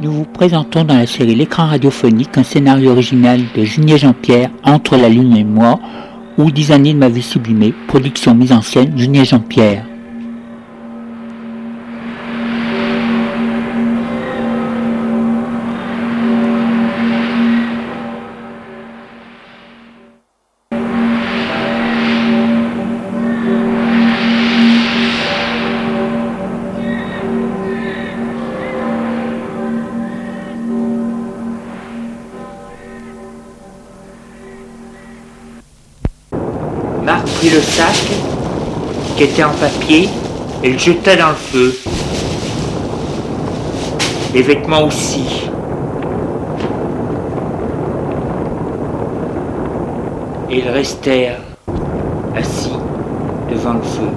Nous vous présentons dans la série L'écran radiophonique un scénario original de Junier Jean-Pierre, Entre la lune et moi, ou 10 années de ma vie sublimée, production mise en scène Junier Jean-Pierre. Marc prit le sac, qui était en papier, et le jeta dans le feu. Les vêtements aussi. Et ils restèrent assis devant le feu.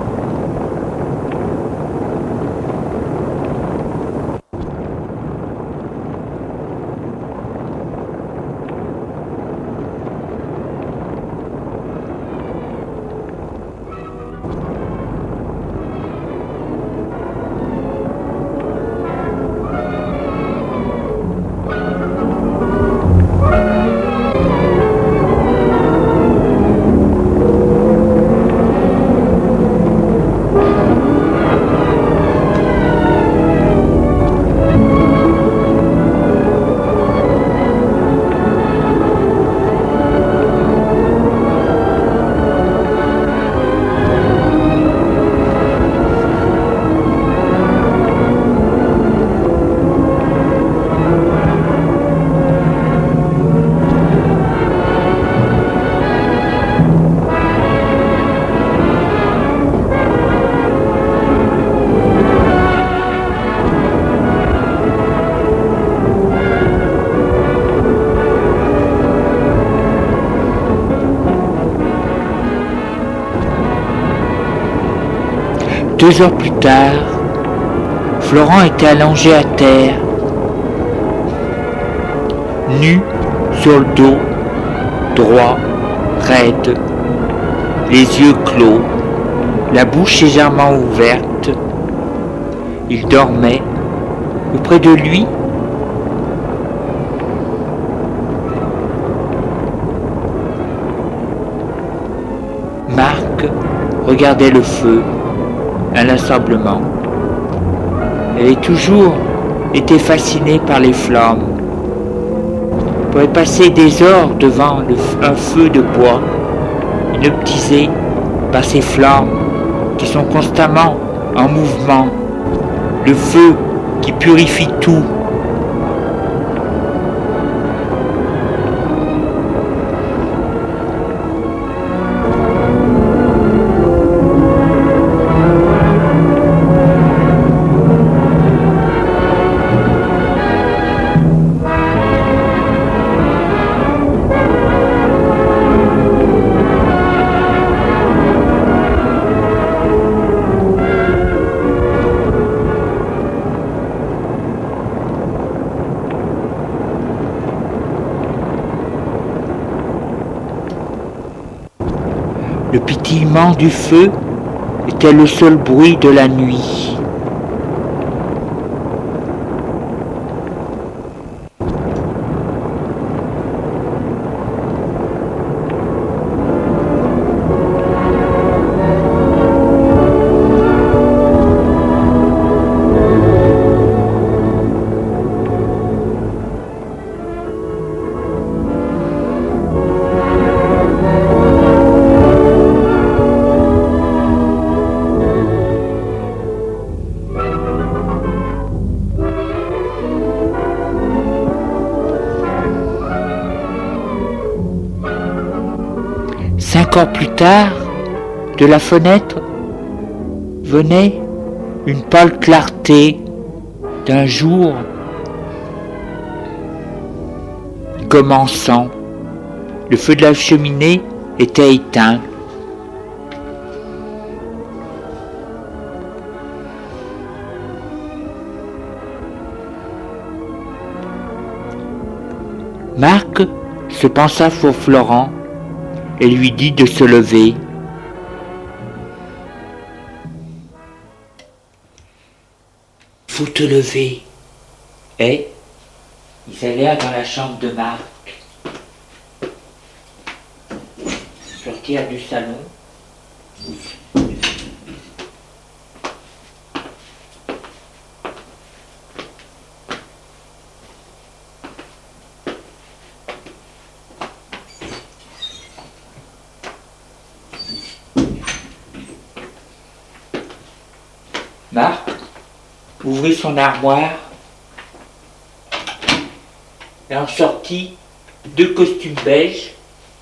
Deux heures plus tard, Florent était allongé à terre, nu sur le dos, droit, raide, les yeux clos, la bouche légèrement ouverte. Il dormait. Auprès de lui, Marc regardait le feu inlassablement. Elle avait toujours été fascinée par les flammes. Elle pouvait passer des heures devant un feu de bois, hypnotisée par ces flammes qui sont constamment en mouvement. Le feu qui purifie tout. Le pétillement du feu était le seul bruit de la nuit. Cinq heures plus tard, de la fenêtre venait une pâle clarté d'un jour commençant. Le feu de la cheminée était éteint. Marc se pencha sur Florent et lui dit de se lever. Faut te lever, Et ils allèrent dans la chambre de Marc. Sortirent du salon. Marc ouvrit son armoire et en sortit 2 costumes beiges,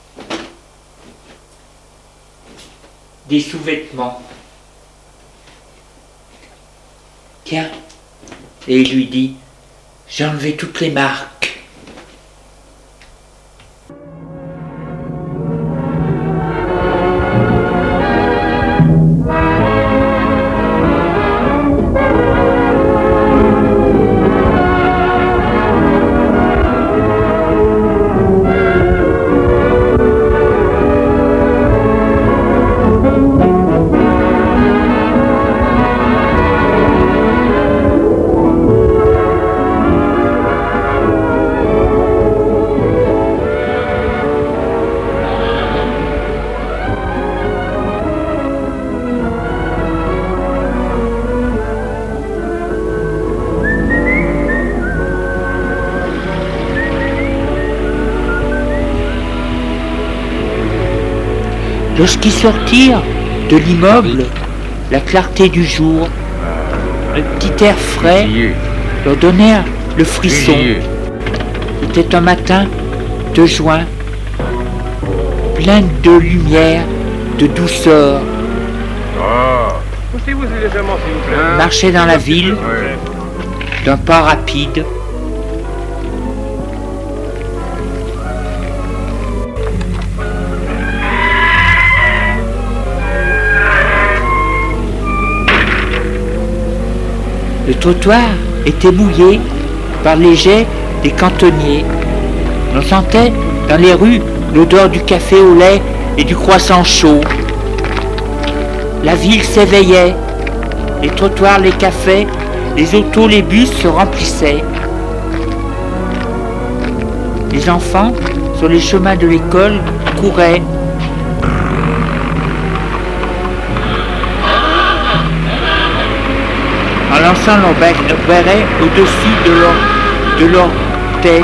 des sous-vêtements. Tiens, et il lui dit, j'ai enlevé toutes les marques. Lorsqu'ils sortirent de l'immeuble, la clarté du jour, le petit air frais leur donnèrent le frisson. C'était un matin de juin, plein de lumière, de douceur. Ils marchaient dans la ville, d'un pas rapide. Le trottoir était mouillé par les jets des cantonniers. On sentait dans les rues l'odeur du café au lait et du croissant chaud. La ville s'éveillait. Les trottoirs, les cafés, les autos, les bus se remplissaient. Les enfants, sur les chemins de l'école, couraient. En lançant leur béret au-dessus de leur tête,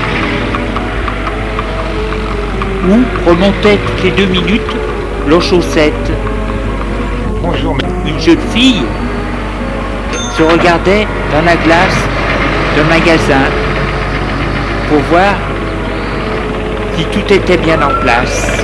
où remontaient toutes les 2 minutes leurs chaussettes. Bonjour. Une jeune fille se regardait dans la glace d'un magasin pour voir si tout était bien en place.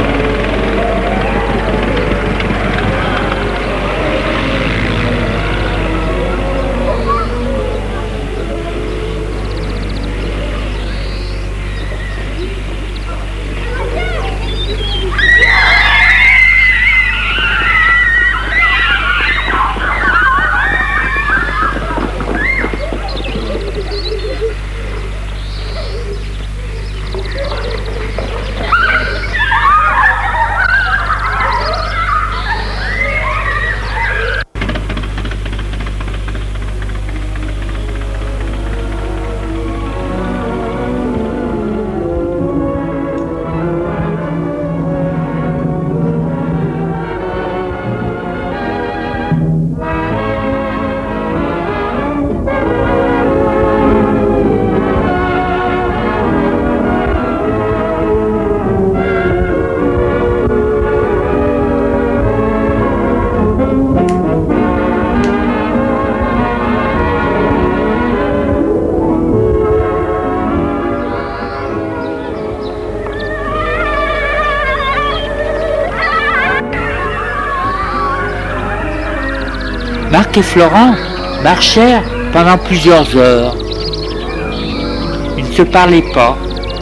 Marc et Florent marchèrent pendant plusieurs heures. Ils ne se parlaient pas.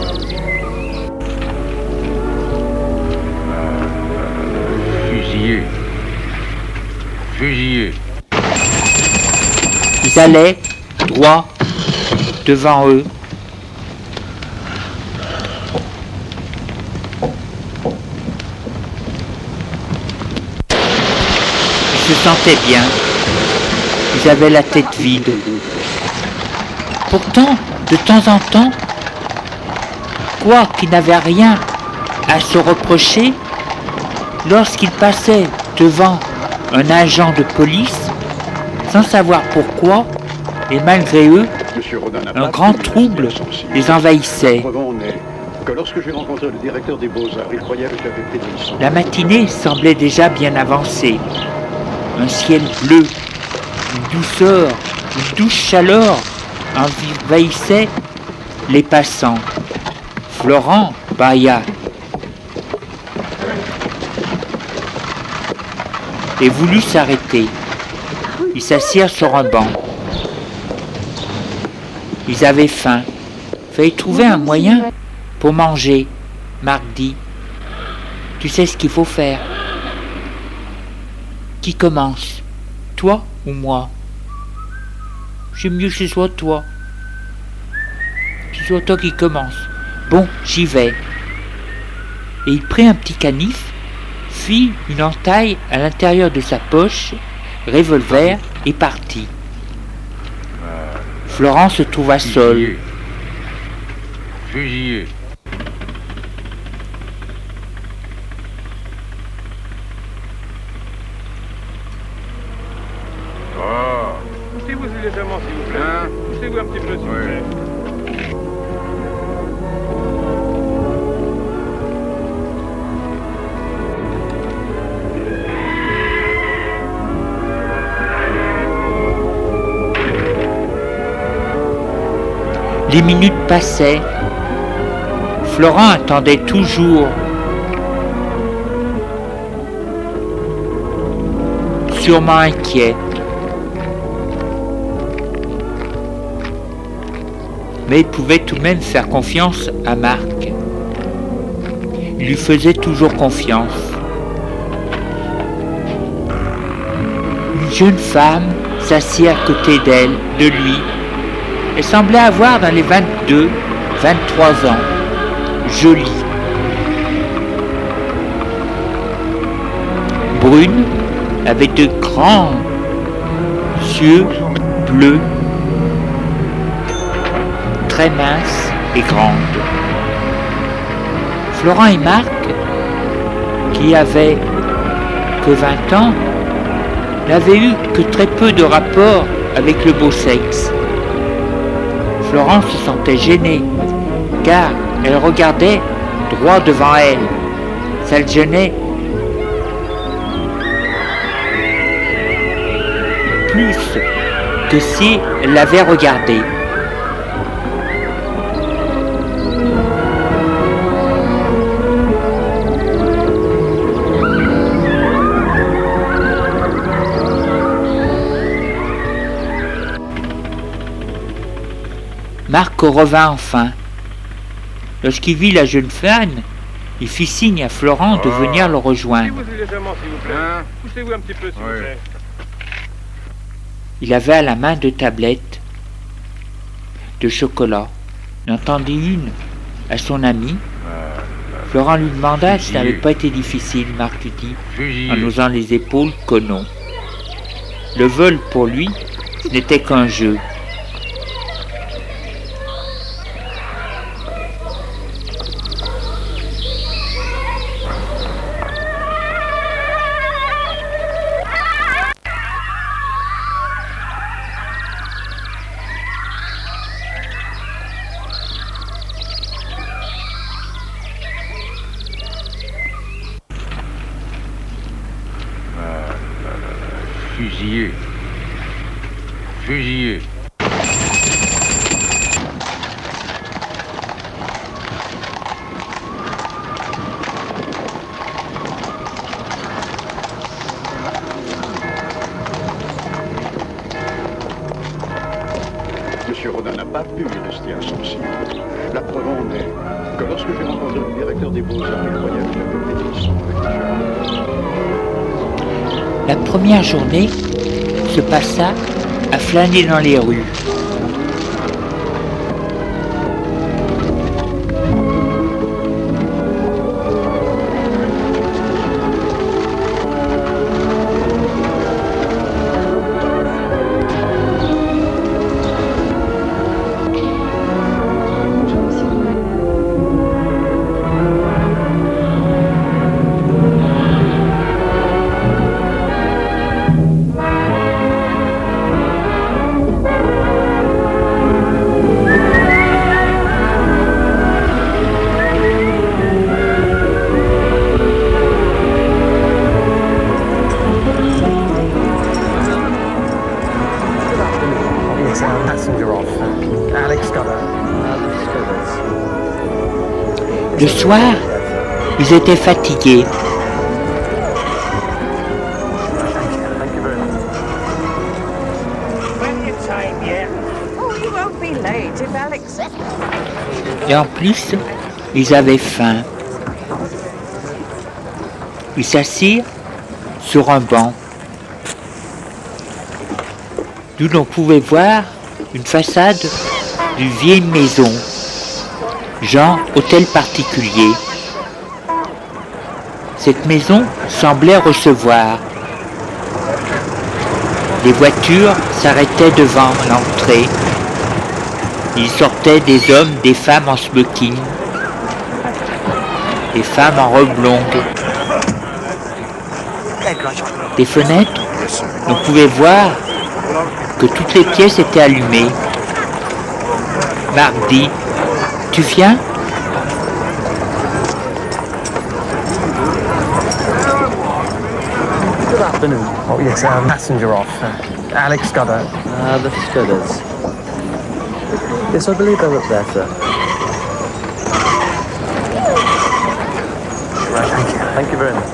Fusillé. Fusillé. Ils allaient droit devant eux. Ils se sentaient bien. Ils avaient la tête vide. Pourtant, de temps en temps, quoi qu'il n'avait rien à se reprocher, lorsqu'il passait devant un agent de police, sans savoir pourquoi, et malgré eux, un grand trouble les envahissait. La matinée semblait déjà bien avancée. Un ciel bleu, une douceur, une douce chaleur envahissait les passants. Florent bâilla et voulut s'arrêter. Ils s'assirent sur un banc. Ils avaient faim. Fallait trouver un moyen pour manger. Marc dit, tu sais ce qu'il faut faire. Qui commence? Toi ou moi? J'aime mieux que ce soit toi. Que ce soit toi qui commence. Bon, j'y vais. Et il prit un petit canif, fit une entaille à l'intérieur de sa poche, revolver et partit. Florent se trouva seul. Fusillé. Oh. Poussez-vous légèrement, s'il vous plaît. Hein? Poussez-vous un petit peu, s'il vous plaît. Les minutes passaient. Florent attendait toujours. Sûrement inquiet. Mais il pouvait tout de même faire confiance à Marc. Il lui faisait toujours confiance. Une jeune femme s'assit à côté d'elle, de lui. Elle semblait avoir dans les 22, 23 ans. Jolie. Brune, avec de grands yeux bleus, très mince et grande. Florent et Marc, qui avaient que 20 ans, n'avaient eu que très peu de rapport avec le beau sexe. Florent se sentait gêné, car elle regardait droit devant elle. Ça le gênait. Plus que si elle l'avait regardé. Marc revint enfin. Lorsqu'il vit la jeune femme, il fit signe à Florent de venir le rejoindre. Poussez-vous légèrement, s'il vous plaît. Hein? Poussez-vous un petit peu, s'il vous plaît. Il avait à la main 2 tablettes de chocolat. Il en tendit une à son ami. Florent lui demanda si ça n'avait pas été difficile, Marc lui dit, en osant les épaules que non. Le vol, pour lui, ce n'était qu'un jeu. Fusillé. Fusillé. Monsieur Rodin n'a pas pu y rester insensible. La preuve en est que lorsque j'ai rencontré le directeur des Beaux-Arts, il croyait que j'avais fait des sons avec les gens. La première journée se passa à flâner dans les rues. Le soir, ils étaient fatigués. Et en plus, ils avaient faim. Ils s'assirent sur un banc, d'où l'on pouvait voir une façade d'une vieille maison, genre hôtel particulier. Cette maison semblait recevoir. Les voitures s'arrêtaient devant l'entrée. Il sortait des hommes, des femmes en smoking, des femmes en robe longue. Des fenêtres, on pouvait voir que toutes les pièces étaient allumées. Marc dit, tu viens ? Good afternoon. Oh yes, passenger off. Alex Scudder. The Scudders. Yes, I believe they're up there, sir. Right, thank you. Thank you very much.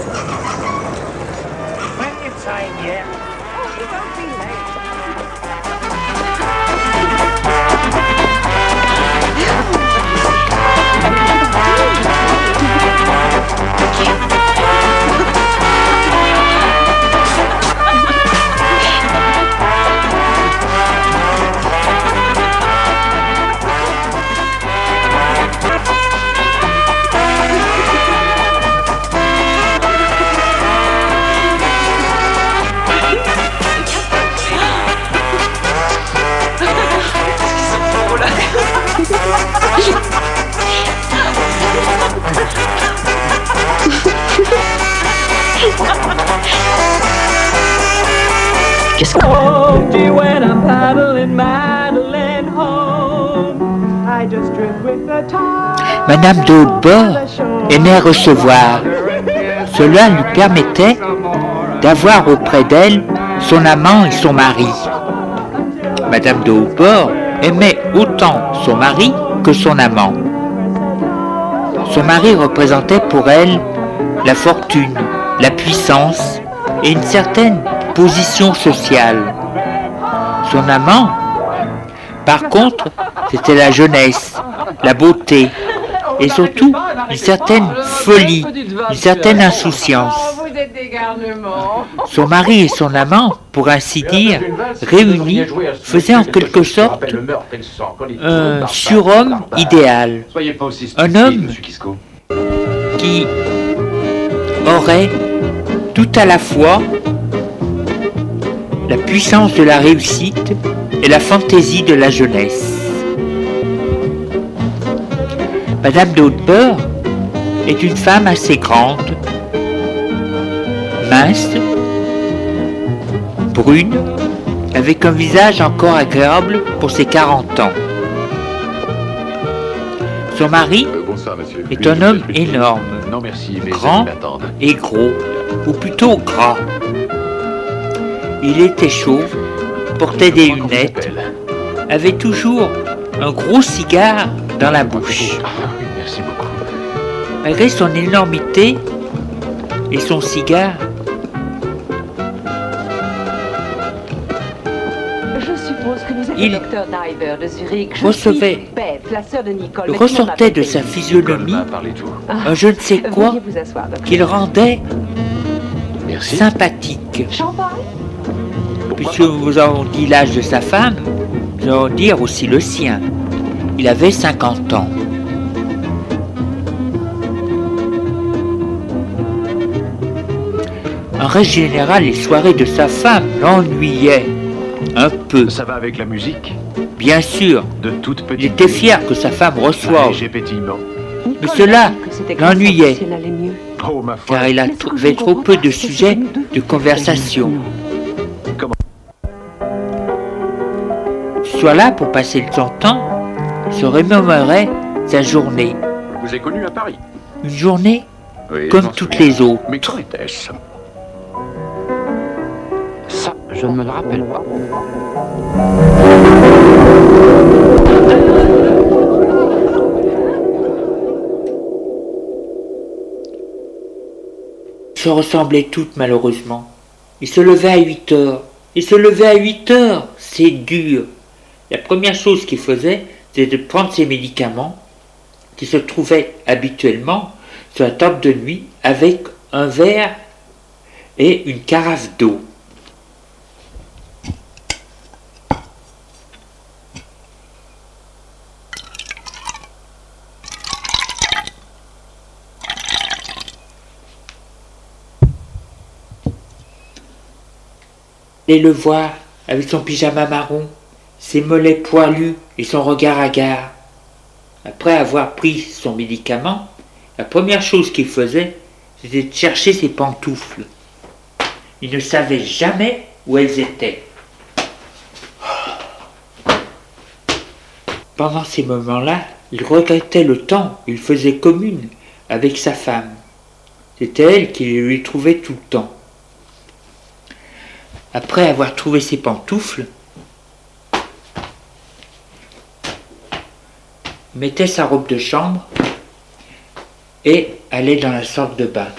Madame de Hautebord aimait recevoir. Cela lui permettait d'avoir auprès d'elle son amant et son mari. Madame de Hautebord aimait autant son mari que son amant. Son mari représentait pour elle la fortune, la puissance et une certaine position sociale. Son amant, par contre, c'était la jeunesse, la beauté et surtout une certaine folie, une certaine insouciance. Son mari et son amant, pour ainsi dire, réunis, faisaient en quelque sorte un surhomme idéal. Un homme qui aurait tout à la fois la puissance de la réussite et la fantaisie de la jeunesse. Madame de Hautebord est une femme assez grande, mince, brune, avec un visage encore agréable pour ses 40 ans. Son mari est un homme énorme, grand et gros, ou plutôt gras. Il était chauve, portait des lunettes, avait toujours un gros cigare dans la bouche. Merci beaucoup. Malgré son énormité et son cigare, il ressortait de sa physionomie un je ne sais quoi qui le rendait sympathique. Puisque nous avons dit l'âge de sa femme, nous allons dire aussi le sien. Il avait 50 ans. En règle générale, les soirées de sa femme l'ennuyaient un peu. Ça va avec la musique? Bien sûr, De toute petite il était fier que sa femme reçoive, léger pétillement. mais cela l'ennuyait, Oh ma foi. car il avait trop peu de sujets de conversation. Soit là pour passer son temps, se remémorait sa journée. Je vous ai connu à Paris. Une journée Oui, comme j'en toutes souviens. les autres. Mais quand était-ce? Ça, je ne me le rappelle pas. se ressemblaient toutes malheureusement. Il se levait à 8 heures. Il se levait à 8 heures. C'est dur. La première chose qu'il faisait, c'était de prendre ses médicaments qui se trouvaient habituellement sur la table de nuit avec un verre et une carafe d'eau. Et le voir avec son pyjama marron, ses mollets poilus et son regard hagard. Après avoir pris son médicament, la première chose qu'il faisait, c'était de chercher ses pantoufles. Il ne savait jamais où elles étaient. Pendant ces moments-là, il regrettait le temps où il faisait commune avec sa femme. C'était elle qui lui trouvait tout le temps. Après avoir trouvé ses pantoufles, mettait sa robe de chambre et allait dans la salle de bain.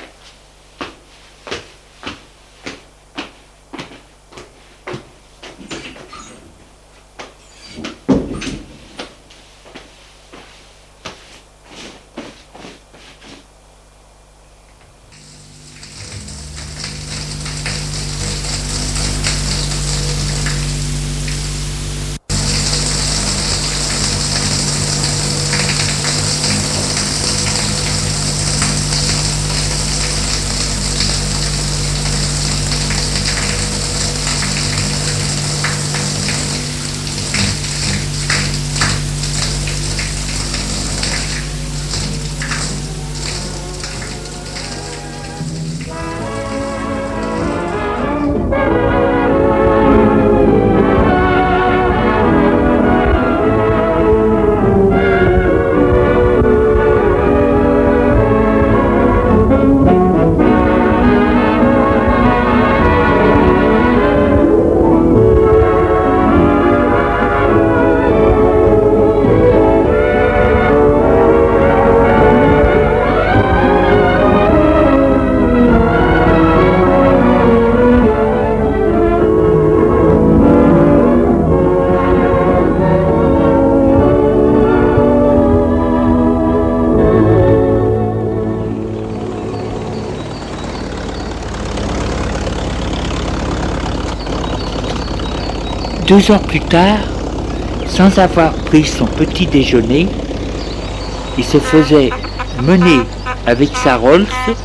Deux heures plus tard, sans avoir pris son petit déjeuner, il se faisait mener avec sa Rolls,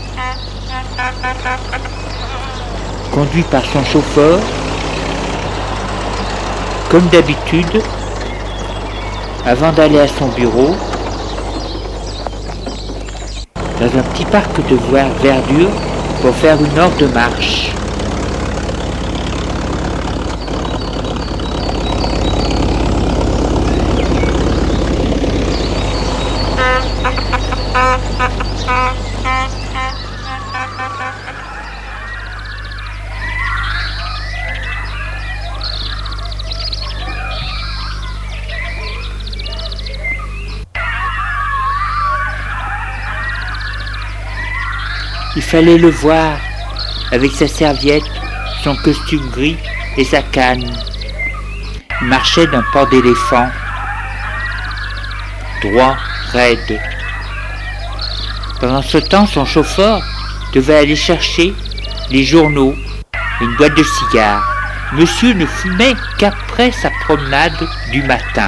conduit par son chauffeur, comme d'habitude, avant d'aller à son bureau, dans un petit parc de verdure pour faire 1 heure de marche. Il fallait le voir avec sa serviette, son costume gris et sa canne. Il marchait d'un pas d'éléphant, droit, raide. Pendant ce temps, son chauffeur devait aller chercher les journaux et une boîte de cigares. Monsieur ne fumait qu'après sa promenade du matin.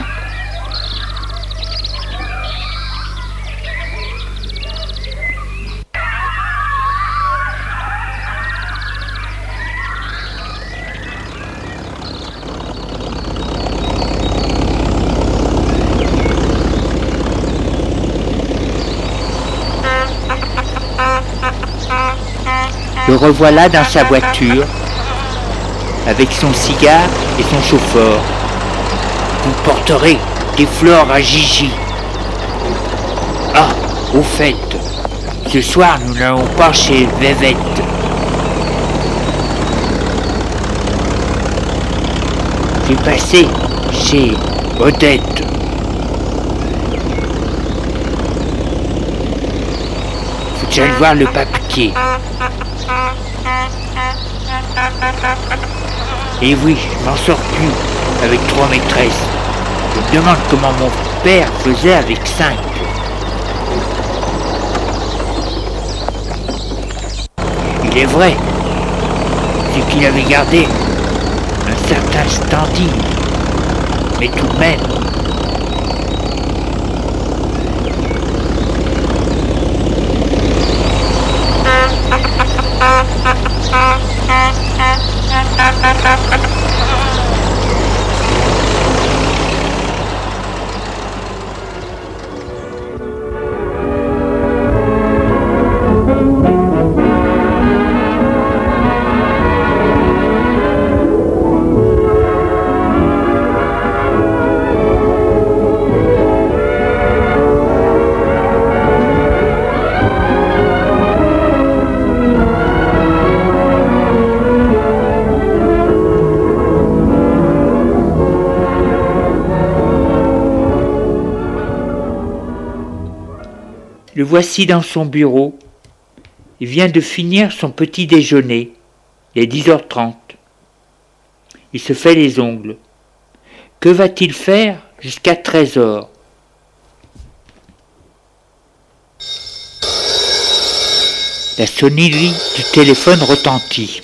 Le revoilà dans sa voiture, avec son cigare et son chauffeur. Vous porterez des fleurs à Gigi. Ah, au fait, ce soir nous n'allons pas chez Vévette. Je vais passer chez Odette. Faut que j'aille voir le papier. Et oui, je m'en sors plus avec 3 maîtresses. Je me demande comment mon père faisait avec 5. Il est vrai, c'est qu'il avait gardé un certain standing, mais tout de même. Le voici dans son bureau. Il vient de finir son petit déjeuner. Il est 10h30. Il se fait les ongles. Que va-t-il faire jusqu'à 13h? La sonnerie du téléphone retentit.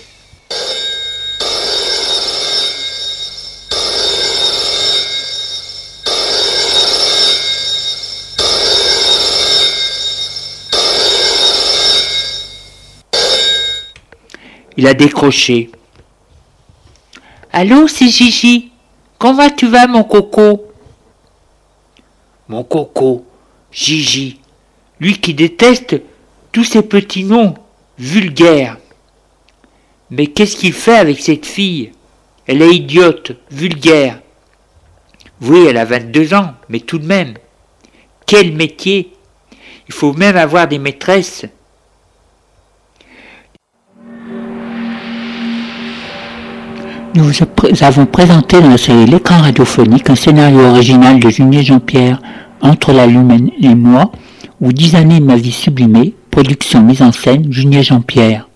Il a décroché. Allô, c'est Gigi. Comment tu vas, mon coco? Mon coco, Gigi, lui qui déteste tous ces petits noms vulgaires. Mais qu'est-ce qu'il fait avec cette fille? Elle est idiote, vulgaire. Oui, elle a 22 ans, mais tout de même. Quel métier! Il faut même avoir des maîtresses. Nous avons présenté dans la série L'écran radiophonique un scénario original de Julien Jean-Pierre, Entre la lune et moi, ou 10 années de ma vie sublimée, production mise en scène Julien Jean-Pierre.